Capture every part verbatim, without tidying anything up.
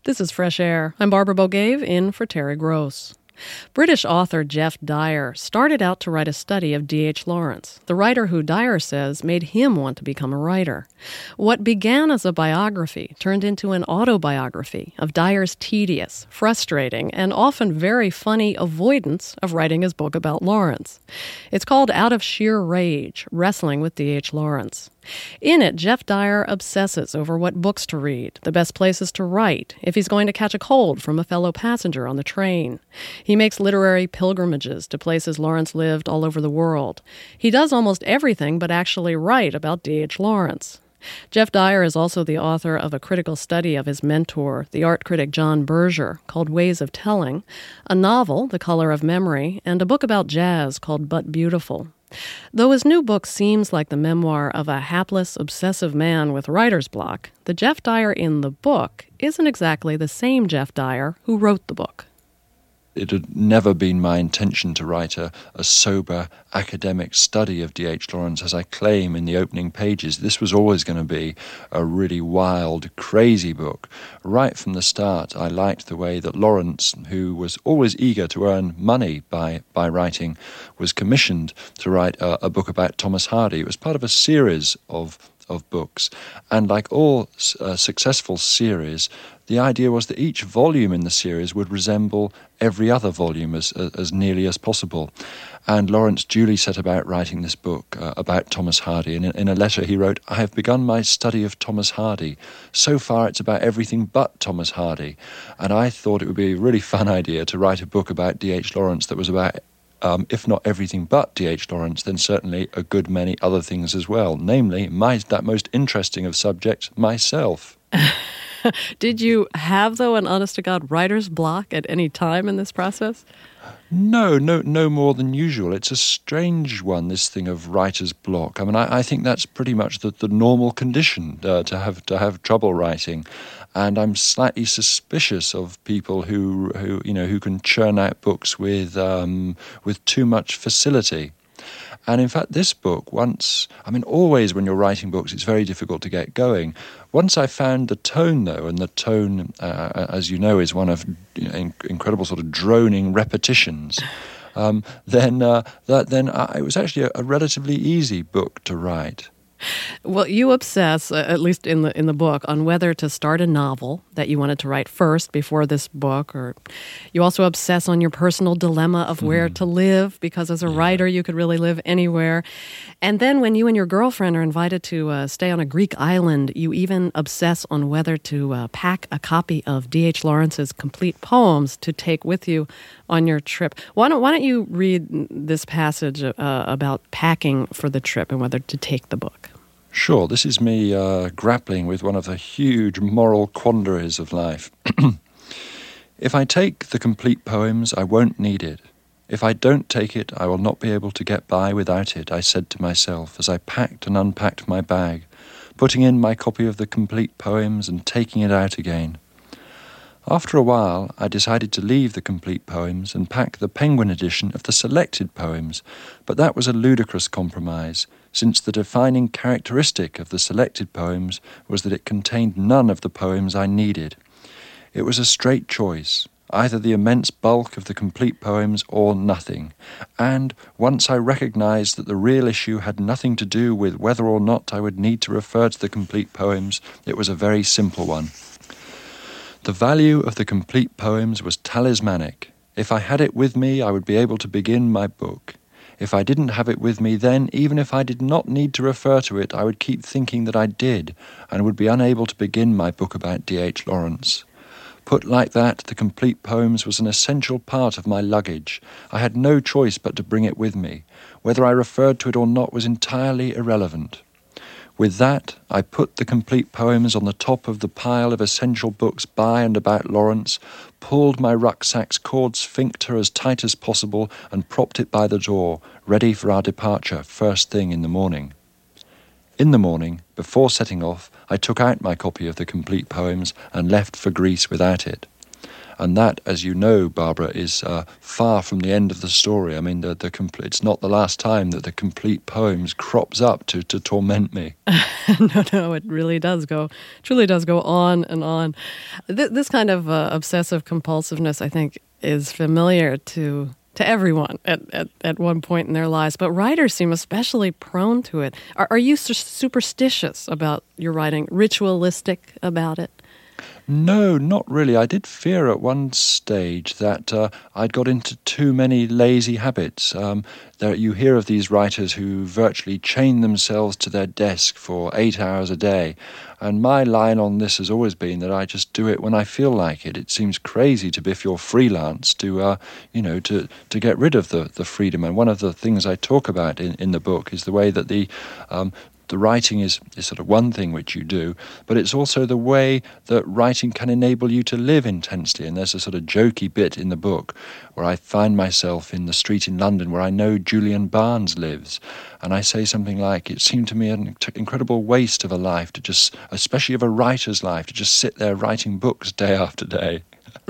This is Fresh Air. I'm Barbara Bogave, in for Terry Gross. British author Geoff Dyer started out to write a study of D H Lawrence, the writer who Dyer says made him want to become a writer. What began as a biography turned into an autobiography of Dyer's tedious, frustrating, and often very funny avoidance of writing his book about Lawrence. It's called Out of Sheer Rage, Wrestling with D H Lawrence. In it, Geoff Dyer obsesses over what books to read, the best places to write, if he's going to catch a cold from a fellow passenger on the train. He makes literary pilgrimages to places Lawrence lived all over the world. He does almost everything but actually write about D H Lawrence. Geoff Dyer is also the author of a critical study of his mentor, the art critic John Berger, called Ways of Telling, a novel, The Color of Memory, and a book about jazz called But Beautiful. Though his new book seems like the memoir of a hapless, obsessive man with writer's block, the Geoff Dyer in the book isn't exactly the same Geoff Dyer who wrote the book. It had never been my intention to write a, a sober academic study of D H Lawrence, as I claim in the opening pages. This was always going to be a really wild, crazy book. Right from the start, I liked the way that Lawrence, who was always eager to earn money by, by writing, was commissioned to write a, a book about Thomas Hardy. It was part of a series of of books, and like all uh, successful series, the idea was that each volume in the series would resemble every other volume as as nearly as possible. And Lawrence duly set about writing this book uh, about Thomas Hardy, and in, in a letter he wrote, "I have begun my study of Thomas Hardy. So far it's about everything but Thomas Hardy." And I thought it would be a really fun idea to write a book about D H Lawrence that was about Um, if not everything but D H Lawrence, then certainly a good many other things as well, namely my that most interesting of subjects, myself. Did you have, though, an honest-to-God writer's block at any time in this process? No, no, no more than usual. It's a strange one, this thing of writer's block. I mean, I, I think that's pretty much the, the normal condition uh, to have to have trouble writing. And I'm slightly suspicious of people who, who you know, who can churn out books with um, with too much facility. And in fact, this book, once, I mean, always when you're writing books, it's very difficult to get going. Once I found the tone, though, and the tone, uh, as you know, is one of you know, in, incredible sort of droning repetitions, um, then uh, that then uh, it was actually a, a relatively easy book to write. Well, you obsess, uh, at least in the in the book, on whether to start a novel that you wanted to write first before this book, or you also obsess on your personal dilemma of where mm. to live, because as a yeah. writer, you could really live anywhere. And then when you and your girlfriend are invited to uh, stay on a Greek island, you even obsess on whether to uh, pack a copy of D H Lawrence's complete poems to take with you on your trip. Why don't, why don't you read this passage uh, about packing for the trip and whether to take the book? Sure, this is me uh, grappling with one of the huge moral quandaries of life. If I take the complete poems, I won't need it. If I don't take it, I will not be able to get by without it, I said to myself as I packed and unpacked my bag, putting in my copy of the complete poems and taking it out again. After a while, I decided to leave the complete poems and pack the Penguin edition of the selected poems, but that was a ludicrous compromise, since the defining characteristic of the selected poems was that it contained none of the poems I needed. It was a straight choice, either the immense bulk of the complete poems or nothing, and once I recognized that the real issue had nothing to do with whether or not I would need to refer to the complete poems, it was a very simple one. The value of the complete poems was talismanic. If I had it with me, I would be able to begin my book. If I didn't have it with me, then, even if I did not need to refer to it, I would keep thinking that I did, and would be unable to begin my book about D H Lawrence. Put like that, the complete poems was an essential part of my luggage. I had no choice but to bring it with me. Whether I referred to it or not was entirely irrelevant. With that, I put the complete poems on the top of the pile of essential books by and about Lawrence, pulled my rucksack's cord sphincter as tight as possible, and propped it by the door, ready for our departure first thing in the morning. In the morning, before setting off, I took out my copy of the complete poems and left for Greece without it. And that, as you know, Barbara, is uh, far from the end of the story. I mean, the, the compl- it's not the last time that the complete poems crops up to, to torment me. no, no, it really does go, truly does go on and on. Th- this kind of uh, obsessive compulsiveness, I think, is familiar to to everyone at, at, at one point in their lives, but writers seem especially prone to it. Are, are you su- superstitious about your writing, ritualistic about it? No, not really. I did fear at one stage that uh, I'd got into too many lazy habits. Um, there, you hear of these writers who virtually chain themselves to their desk for eight hours a day. And my line on this has always been that I just do it when I feel like it. It seems crazy to be, if you're freelance, to uh, you know, to, to get rid of the, the freedom. And one of the things I talk about in, in the book is the way that the um, the writing is, is sort of one thing which you do, but it's also the way that writing can enable you to live intensely. And there's a sort of jokey bit in the book where I find myself in the street in London where I know Julian Barnes lives. And I say something like, it seemed to me an incredible waste of a life to just, especially of a writer's life, to just sit there writing books day after day.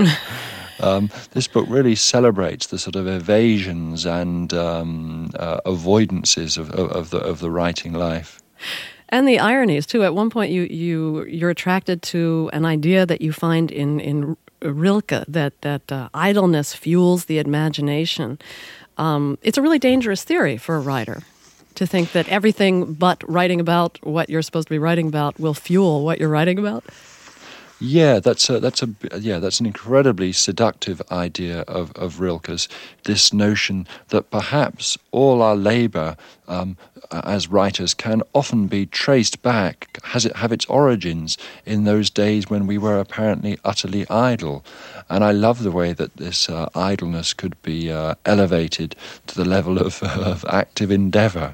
Um, this book really celebrates the sort of evasions and um, uh, avoidances of, of, of the of the writing life. And the ironies, too. At one point, you, you, you're attracted to an idea that you find in, in Rilke, that, that uh, idleness fuels the imagination. Um, it's a really dangerous theory for a writer, to think that everything but writing about what you're supposed to be writing about will fuel what you're writing about. Yeah, that's a, that's a yeah, that's an incredibly seductive idea of, of Rilke's. This notion that perhaps all our labour um, as writers can often be traced back, has it have its origins in those days when we were apparently utterly idle. And I love the way that this uh, idleness could be uh, elevated to the level of, of active endeavour.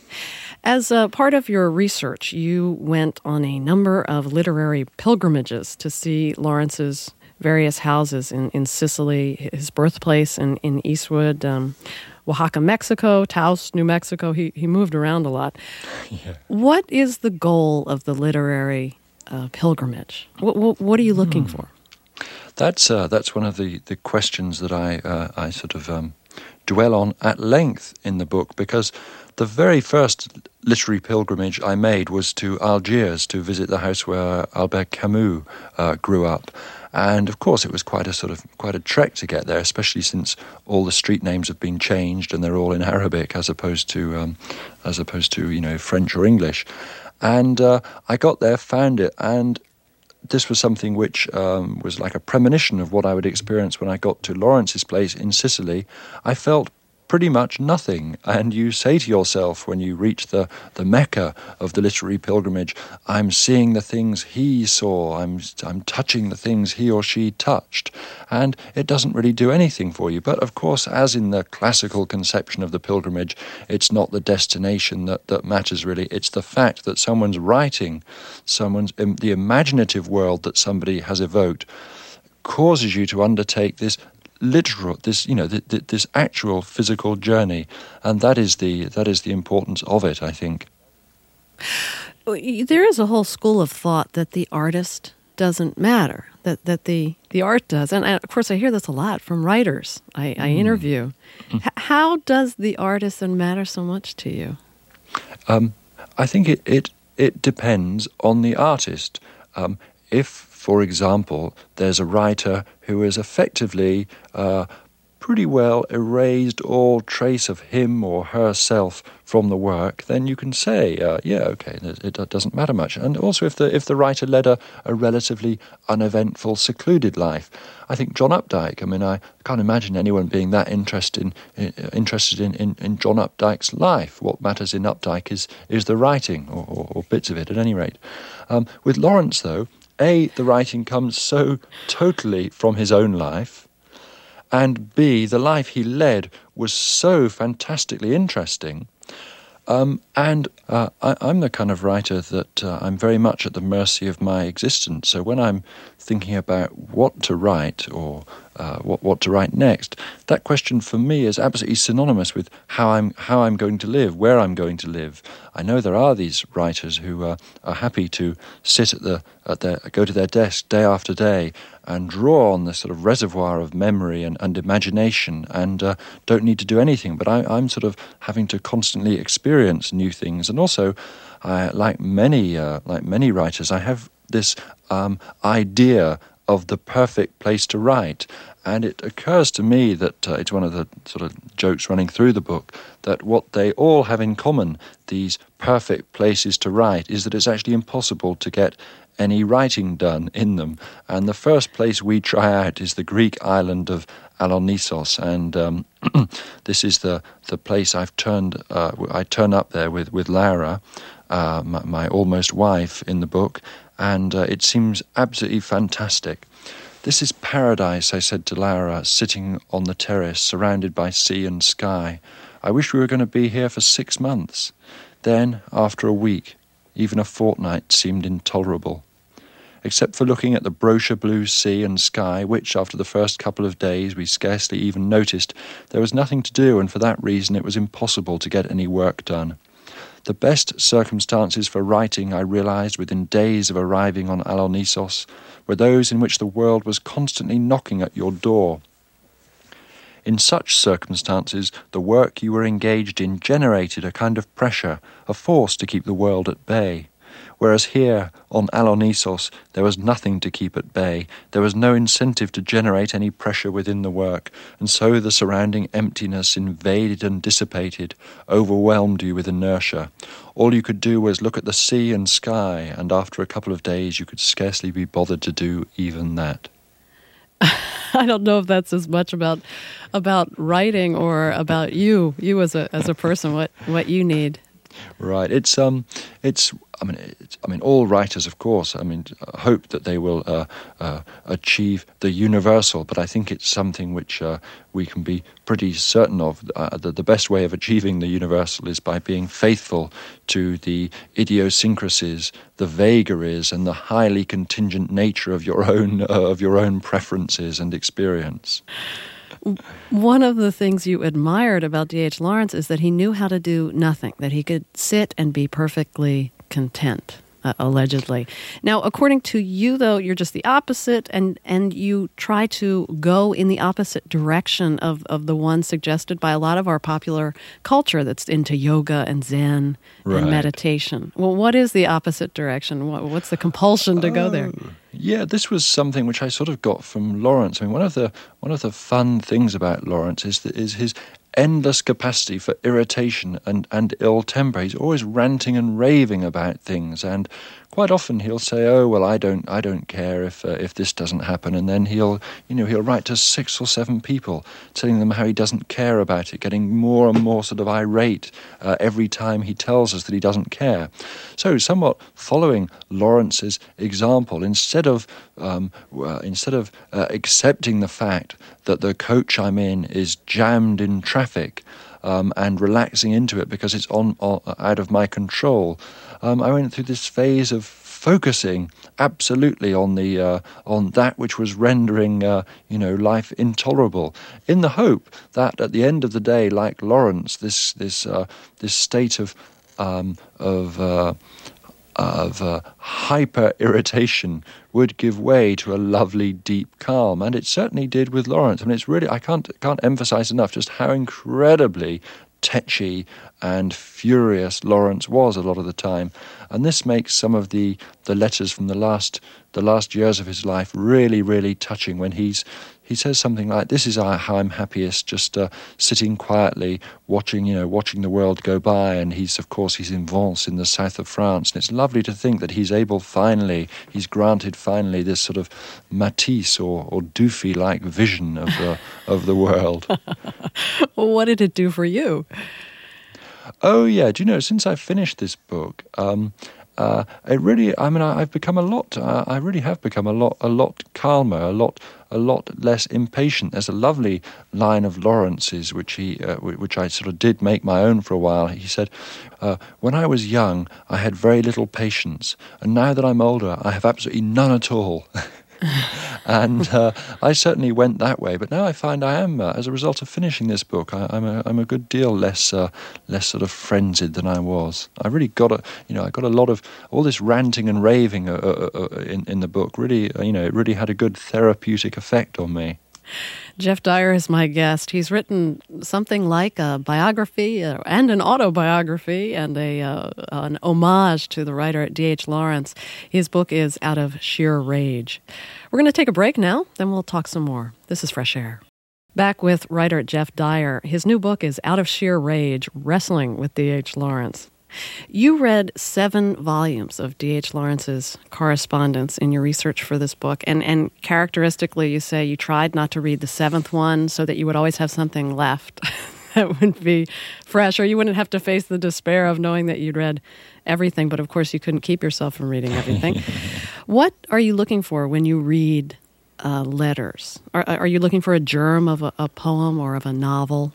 As a part of your research, you went on a number of literary pilgrimages to see Lawrence's various houses in, in Sicily, his birthplace in, in Eastwood, um, Oaxaca, Mexico, Taos, New Mexico. He, he moved around a lot. Yeah. What is the goal of the literary uh, pilgrimage? What, what, what are you looking hmm. for? That's uh, that's one of the, the questions that I, uh, I sort of um, dwell on at length in the book, because the very first literary pilgrimage I made was to Algiers to visit the house where Albert Camus uh, grew up. And of course it was quite a sort of quite a trek to get there, especially since all the street names have been changed and they're all in Arabic as opposed to um, as opposed to, you know, French or English. And uh, I got there, found it, and this was something which um, was like a premonition of what I would experience when I got to Lawrence's place in Sicily. I felt pretty much nothing. And you say to yourself when you reach the, the Mecca of the literary pilgrimage, I'm seeing the things he saw, I'm, I'm touching the things he or she touched. And it doesn't really do anything for you. But of course, as in the classical conception of the pilgrimage, it's not the destination that, that matters really. It's the fact that someone's writing, someone's the imaginative world that somebody has evoked causes you to undertake this literal, this you know, th- th- this actual physical journey, and that is the that is the importance of it, I think. There is a whole school of thought that the artist doesn't matter, that that the the art does, and of course I hear this a lot from writers I, I interview. Mm. H- how does the artist then matter so much to you? Um, I think it it it depends on the artist. Um, if, for example, there's a writer who has effectively uh, pretty well erased all trace of him or herself from the work, then you can say, uh, yeah, okay, it, it doesn't matter much. And also if the if the writer led a, a relatively uneventful, secluded life. I think John Updike, I mean, I can't imagine anyone being that interested in, interested in, in, in John Updike's life. What matters in Updike is, is the writing, or, or, or bits of it at any rate. Um, with Lawrence, though, A, the writing comes so totally from his own life, and B, the life he led was so fantastically interesting. Um, and uh, I, I'm the kind of writer that uh, I'm very much at the mercy of my existence. So when I'm thinking about what to write or uh, what what to write next, that question for me is absolutely synonymous with how I'm how I'm going to live, where I'm going to live. I know there are these writers who uh, are happy to sit at the at their go to their desk day after day and draw on this sort of reservoir of memory and, and imagination, and uh, don't need to do anything. But I, I'm sort of having to constantly experience new things, and also, I, like many uh, like many writers, I have this um, idea of the perfect place to write. And it occurs to me that uh, it's one of the sort of jokes running through the book, that what they all have in common, these perfect places to write, is that it's actually impossible to get any writing done in them. And the first place we try out is the Greek island of Alonissos, and um, this is the, the place I've turned, uh, I turn up there with, with Laura, uh, my, my almost wife, in the book, and uh, it seems absolutely fantastic. This is paradise, I said to Laura, sitting on the terrace, surrounded by sea and sky. I wish we were going to be here for six months. Then, after a week, even a fortnight seemed intolerable. Except for looking at the brochure blue sea and sky, which, after the first couple of days, we scarcely even noticed, there was nothing to do, and for that reason it was impossible to get any work done. The best circumstances for writing, I realized within days of arriving on Alonissos, were those in which the world was constantly knocking at your door. In such circumstances, the work you were engaged in generated a kind of pressure, a force to keep the world at bay. Whereas here, on Alonissos, there was nothing to keep at bay. There was no incentive to generate any pressure within the work, and so the surrounding emptiness invaded and dissipated, overwhelmed you with inertia. All you could do was look at the sea and sky, and after a couple of days you could scarcely be bothered to do even that. I don't know if that's as much about about writing or about you, you as a as a person, what, what you need. Right. It's um, it's. I mean, it's, I mean, all writers, of course, I mean, hope that they will uh, uh, achieve the universal. But I think it's something which uh, we can be pretty certain of. Uh, that the best way of achieving the universal is by being faithful to the idiosyncrasies, the vagaries, and the highly contingent nature of your own uh, of your own preferences and experience. One of the things you admired about D H Lawrence is that he knew how to do nothing, that he could sit and be perfectly content, uh, allegedly. Now, according to you, though, you're just the opposite, and, and you try to go in the opposite direction of, of the one suggested by a lot of our popular culture that's into yoga and Zen right. and meditation. Well, what is the opposite direction? What, what's the compulsion to uh, go there? Yeah, this was something which I sort of got from Lawrence. I mean, one of the one of the fun things about Lawrence is that is his endless capacity for irritation and, and ill temper. He's always ranting and raving about things, and quite often he'll say, "Oh well, I don't, I don't care if uh, if this doesn't happen," and then he'll, you know, he'll write to six or seven people telling them how he doesn't care about it, getting more and more sort of irate uh, every time he tells us that he doesn't care. So, somewhat following Lawrence's example, instead of um, uh, instead of uh, accepting the fact that the coach I'm in is jammed in traffic um, and relaxing into it because it's on, on out of my control, um, I went through this phase of focusing absolutely on the uh, on that which was rendering uh, you know life intolerable, in the hope that at the end of the day, like Lawrence, this this uh, this state of um, of uh, of uh, hyper-irritation would give way to a lovely, deep calm. And it certainly did with Lawrence. I mean, it's really, I can't can't emphasize enough just how incredibly tetchy and furious Lawrence was a lot of the time. And this makes some of the, the letters from the last the last years of his life really, really touching, when he's he says something like, "This is how I'm happiest, just uh, sitting quietly, watching, you know, watching the world go by." And he's, of course, he's in Vence in the south of France. And it's lovely to think that he's able finally, he's granted finally this sort of Matisse or, or Dufy-like vision of the, of the world. Well, what did it do for you? Oh, yeah. Do you know, since I finished this book, um, uh, it really, I mean, I, I've become a lot, uh, I really have become a lot, a lot calmer, a lot, a lot less impatient. There's a lovely line of Lawrence's, which he, uh, which I sort of did make my own for a while. He said, uh, "When I was young, I had very little patience, and now that I'm older, I have absolutely none at all." and uh, I certainly went that way. But now I find I am, uh, as a result of finishing this book, I, I'm a I'm a good deal less uh, less sort of frenzied than I was. I really got a you know I got a lot of all this ranting and raving uh, uh, uh, in in the book. Really, uh, you know, it really had a good therapeutic effect on me. Jeff Dyer is my guest. He's written something like a biography uh, and an autobiography and a uh, an homage to the writer D H Lawrence. His book is Out of Sheer Rage. We're going to take a break now, then we'll talk some more. This is Fresh Air. Back with writer Jeff Dyer. His new book is Out of Sheer Rage, Wrestling with D H Lawrence. You read seven volumes of D H Lawrence's correspondence in your research for this book, and, and characteristically you say you tried not to read the seventh one so that you would always have something left that would be fresh, or you wouldn't have to face the despair of knowing that you'd read everything, but of course you couldn't keep yourself from reading everything. What are you looking for when you read uh, letters? Are, are you looking for a germ of a, a poem or of a novel?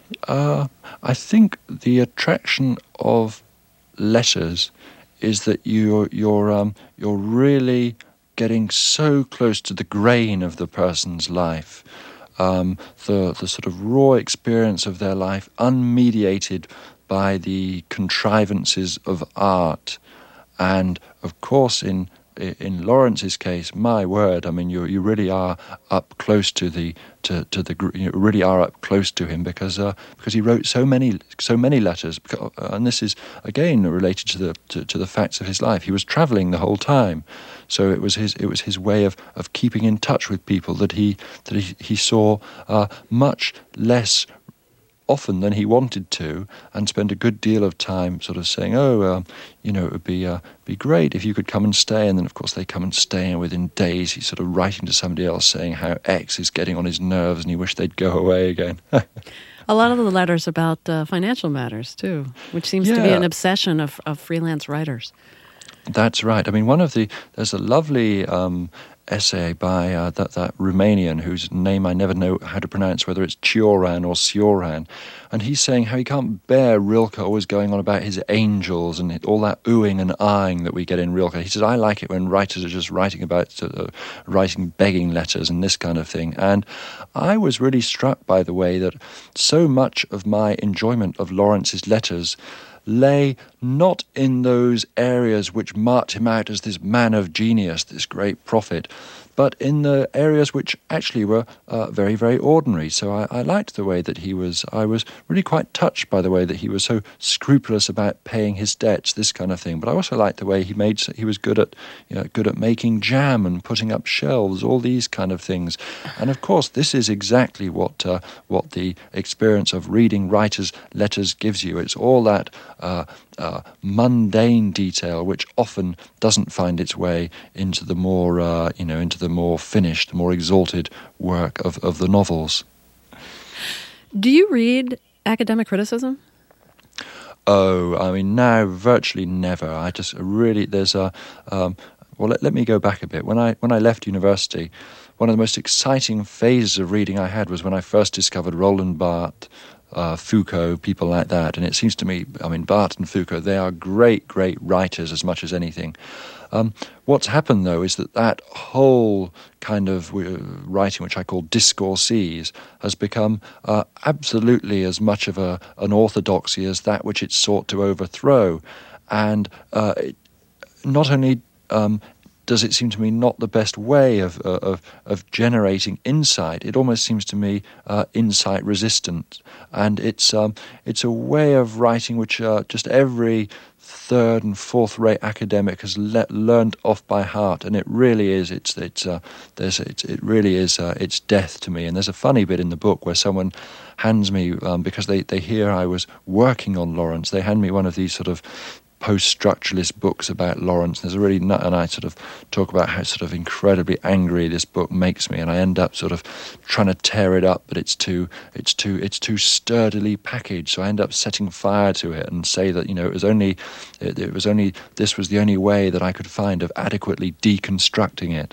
Uh, I think the attraction of letters is that you're you're um, you're really getting so close to the grain of the person's life, um, the the sort of raw experience of their life, unmediated by the contrivances of art, and of course in. In Lawrence's case, my word, I mean, you you really are up close to the to, to the you really are up close to him because uh, because he wrote so many so many letters, and this is again related to the to, to the facts of his life. He was traveling the whole time, so it was his it was his way of, of keeping in touch with people that he that he, he saw uh, much less often than he wanted to, and spent a good deal of time sort of saying, oh, uh, you know, it would be uh, be great if you could come and stay. And then, of course, they come and stay, and within days he's sort of writing to somebody else saying how X is getting on his nerves and he wished they'd go away again. A lot of the letters about uh, financial matters, too, which seems yeah. to be an obsession of, of freelance writers. That's right. I mean, one of the, there's a lovely um, essay by uh, that, that Romanian whose name I never know how to pronounce, whether it's Cioran or Cioran, and he's saying how he can't bear Rilke always going on about his angels and all that oohing and eyeing that we get in Rilke. He says, I like it when writers are just writing about, uh, writing begging letters and this kind of thing. And I was really struck by the way that so much of my enjoyment of Lawrence's letters lay not in those areas which marked him out as this man of genius, this great prophet, but in the areas which actually were uh, very, very ordinary. So I, I liked the way that he was, I was really quite touched by the way that he was so scrupulous about paying his debts, this kind of thing. But I also liked the way he made, he was good at, you know, good at making jam and putting up shelves, all these kind of things. And of course, this is exactly what uh, what the experience of reading writers' letters gives you. It's all that uh, uh, mundane detail which often doesn't find its way into the more, uh, you know, into the more finished, more exalted work of, of the novels. Do you read academic criticism? Oh, I mean, now virtually never. I just really, there's a, um, well, let, let me go back a bit. When I when I left university, one of the most exciting phases of reading I had was when I first discovered Roland Barthes, Uh, Foucault, people like that. And it seems to me, I mean, Barthes and Foucault, they are great, great writers as much as anything. Um, what's happened, though, is that that whole kind of uh, writing, which I call discourses, has become uh, absolutely as much of a, an orthodoxy as that which it sought to overthrow. And uh, it, not only um, does it seem to me not the best way of uh, of of generating insight, it almost seems to me uh, insight resistant, and it's um, it's a way of writing which uh, just every third and fourth rate academic has le- learned off by heart, and it really is it's it's uh, there's it's, it really is uh, it's death to me. And there's a funny bit in the book where someone hands me um, because they they hear I was working on Lawrence, they hand me one of these sort of post-structuralist books about Lawrence. There's a really nut, and I sort of talk about how sort of incredibly angry this book makes me, and I end up sort of trying to tear it up, but it's too it's too it's too sturdily packaged. So I end up setting fire to it and say that, you know, it was only it, it was only this was the only way that I could find of adequately deconstructing it.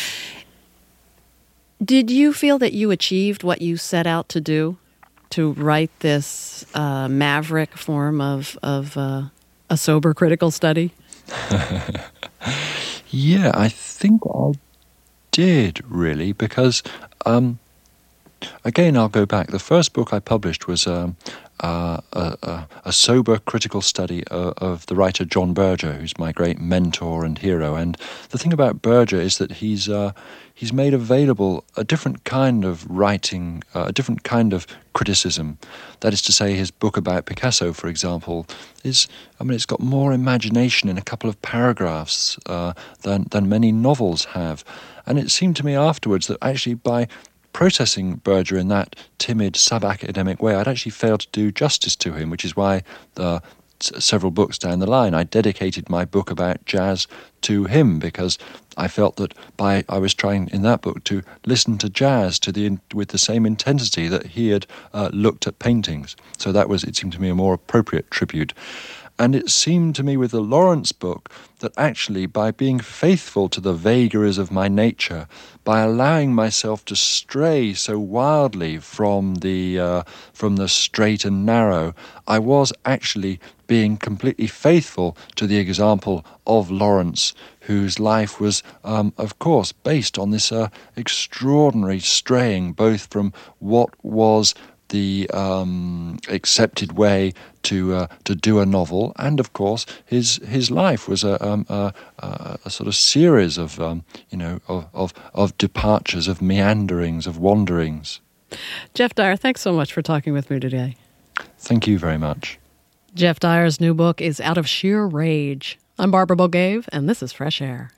Did you feel that you achieved what you set out to do, to write this uh, maverick form of of uh, a sober critical study? Yeah, I think I did, really, because, um, again, I'll go back. The first book I published was um, uh, a, a, a sober critical study of, of the writer John Berger, who's my great mentor and hero. And the thing about Berger is that he's uh, he's made available a different kind of writing, uh, a different kind of criticism. That is to say, his book about Picasso, for example, is, I mean, it's got more imagination in a couple of paragraphs uh, than, than many novels have. And it seemed to me afterwards that actually by processing Berger in that timid, sub-academic way, I'd actually failed to do justice to him, which is why uh, s- several books down the line I dedicated my book about jazz to him, because I felt that by I was trying in that book to listen to jazz to the with the same intensity that he had uh, looked at paintings. So that was, it seemed to me, a more appropriate tribute. And it seemed to me with the Lawrence book that actually by being faithful to the vagaries of my nature, by allowing myself to stray so wildly from the uh, from the straight and narrow, I was actually being completely faithful to the example of Lawrence, whose life was, um, of course, based on this uh, extraordinary straying, both from what was the um, accepted way to uh, to do a novel, and of course his his life was a um, a, a, a sort of series of um, you know of, of of departures, of meanderings, of wanderings. Geoff Dyer, thanks so much for talking with me today. Thank you very much. Geoff Dyer's new book is Out of Sheer Rage. I'm Barbara Bogaev, and this is Fresh Air.